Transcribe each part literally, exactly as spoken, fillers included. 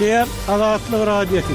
Hürmetliler, Azatlyk Radiosu.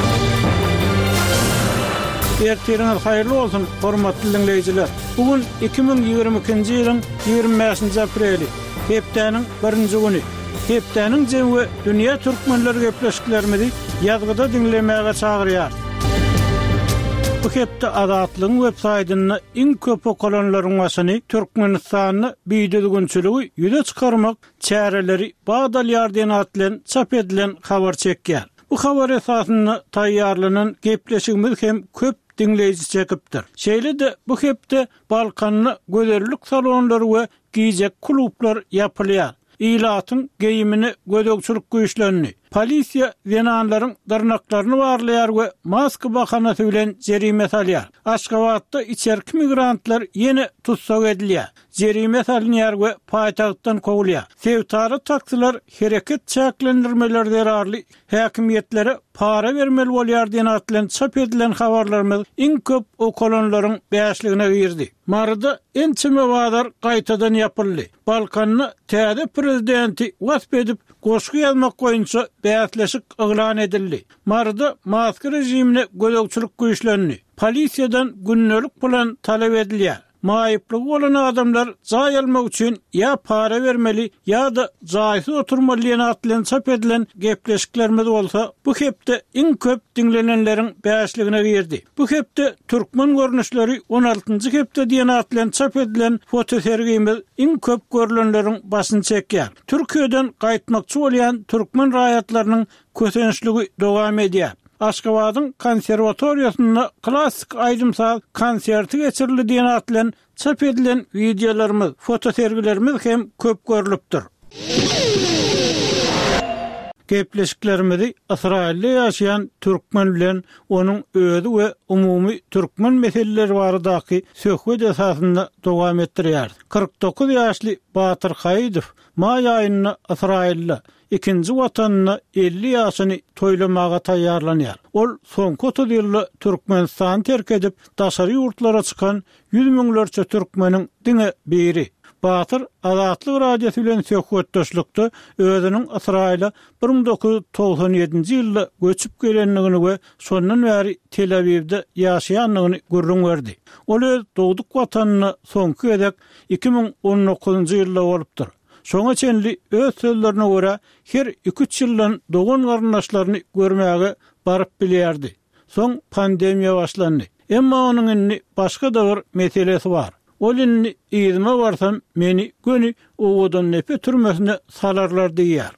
Ertiriniz hayırlı olsun, hormatly dinleyijiler. Bugün iki bin ýygrimi ikinji ýylyň ýygrimi beşinji apreli, hepdeniň birinji güni. Hepdeniň jemgy dünýä türkmenleri gepleşiklerimizi ýazgyda dinlemäge çagyrýar. Bu hepde Azatlygyň websaýtyny iň köp okulanlaryň başyny Türkmenistanyny biýdilgünçiligi ýüze çykarmak çäreleri bagdalýardan atlan çap edilen habar çekýär. Bu habar esasyny taýýarlanan gepleşigimiz hem köp dinleyici çekipdir. Şeýle de bu hepde Balkanly göderlik salonlary we giýjek klublar ýapylýar. İlatyň geyimini gödökçülük güýçlerini, polisiýa zenanlaryň dyrnaklaryny barlaýar we maska bahanasy bilen jerime salýar. Aşgabatda içerki migrantlar ýene tutsak edilýär. Jerime salýar we paýtagtdan kowulýar. Sevtary taksiler hereket çäklendirmeleri derarly häkimiýetlere para bermeli bolýar diýen atlan çap edilen habarlarymyz iň köp okulanlaryň bäşligine girdi. Marada ençime wadar gaýtadan ýapyldy. Balkanny täze prezidenti wasp edip goşgy ýazmak goýunça bäsleşik yglan edildi. Marada Moskwa rejimine gödökçülük güýçlerini, polisiýadan günnelik bilen talep edilýär. Maýyplygy bolan adamlar jaý almak üçin ýa para bermeli ýa-da jaýsy oturmaly diýen atlan çap edilen gepleşiklerimiz bolsa, bu hepde iň köp dinlenenleriň bäşligine girdi. Bu hepde türkmen görnüşleri on altynjy hepde diýen atlan çap edilen fotosergimiz iň köp görülenleriň başyny çekýär. Türkiýeden gaýtmakçy bolýan türkmen raýatlarynyň kösençligi dowam edýär. Aşgabatyň konserwatoriýasynda klassik aýdymsal konserti geçirildi diýen atlan çap edilen videolarymyz, fotosergilerimiz hem köp görülipdir. Gepleşiklerimizi Israilde ýaşaýan türkmen bilen onuň özi we umumy türkmen meseleleri baradaky söhbet esasynda dowam etdirýär. kırk dokuz ýaşly Batyr Haýydow maý aýynyna Israilde ikinji watanyny elli ýaşyny toýlamaga taýýarlanýar. Ol soňky otuz ýylda Türkmenistan terk edip daşary ýurtlara çykan ýüz miňlerçe türkmeniň diňe biri. Batyr Azatlyk Radiosu bilen söhbetdeşlikde özüniň Israila bir bin dokuz yüz togsan ýedinji ýylda göçüp gelenligini we şondan bäri Tel Awivde ýaşaýanlygyny görüň berdi. Ol öz dogduk watanyny soňky edek iki bin on dokuzunjy ýylda bolupdyr. Şoňa çenli öz sözlerine görä her iki üç ýyldan dogan garyndaşlaryny görmäge baryp bilýärdi. Soň pandemiýa başlandy. Emma onuň inni başga da bir meselesi bar. Ol inni ýyzma barsam meni göni owadan nepe türmesine salarlar diýär.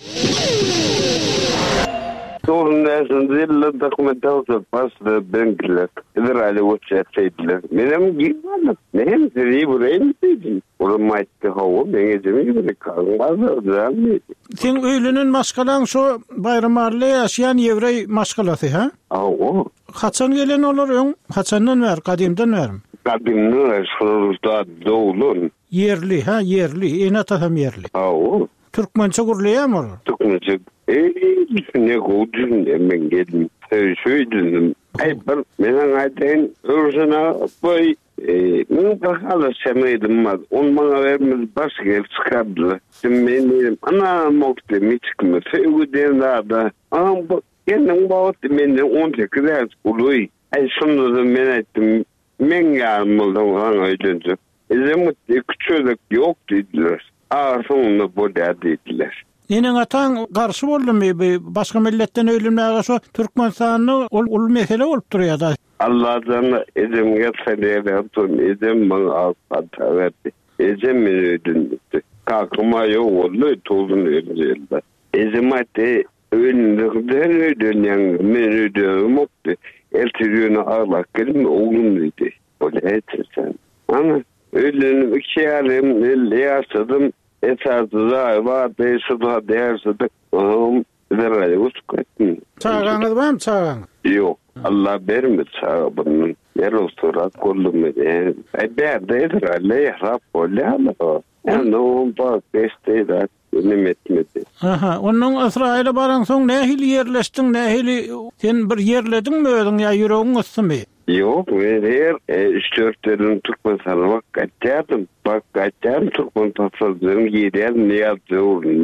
Sorun nesinde dokumentasyon paslı benkiler. İdrali uçettiler. Benim gitmedim. Benim seri buraya mı dedim? Olmaydı hava beni demeyi bir kalmaz. Sen öylünün maskalan şu bayramarlı yaşayan Yevrey maskalası ha? Aa. Haçan gelen olur haçandan ver, kadimden verim. Kadimden ver, şurada doğulun. Yerli ha, yerli. En atasam yerli. Aa. Türkmençe gurluya mı? Türkmençe. Eee, ne kodun ben geldim. Söyledim. Ay ben menen aytayın örsüne boy men bakala semeydim var. On bana vermez başka el çıkardılar. Ben dedim ana mokte mi çıkma. Sevgiden da anam bu kendim bağıttı men on sekiz yaş uluy. Ay sonunda da men ettim. Men gelmedim lan öylece. Ezemut küçük yok dediler. Aa sonunda bu dediler. Enen atan garşy boldy başga milletten öýlenmäge şo Türkmenistanyny ol ol mesele bolup durýar da. Allah'dan edemge selam edem bana alfat verdi. Edem meni ödündü. Kalkma yok oldu toldun ödüldü. Ezemate önlükden ödünen meni ödümmoktu. Eltiriyonu Allah gelme oğlum dedi. Öyle etsen. Ama ödünüm iki yarım elli yaşadım. Esasıza var değişikliğe değişiklik. Oğlum zerre uskatın. Çağırınız var mı çağırınız? Yok. Allah vermez çağırın. Yer olsa kollum ede. Ay berdeydir Allah yahrap olayla. Yani o bak desteği önem etmedi. Aha, onun İsrail'e baran son ne hili yerleştin, ne hili sen bir yerledin mi ödün ya yüreğin ıssın mı? Yok, ben her üç dört derin Türkmen sanırmak kaçardım. Bak kaçardım Türkmen tasarlarım yedi el ne yaptı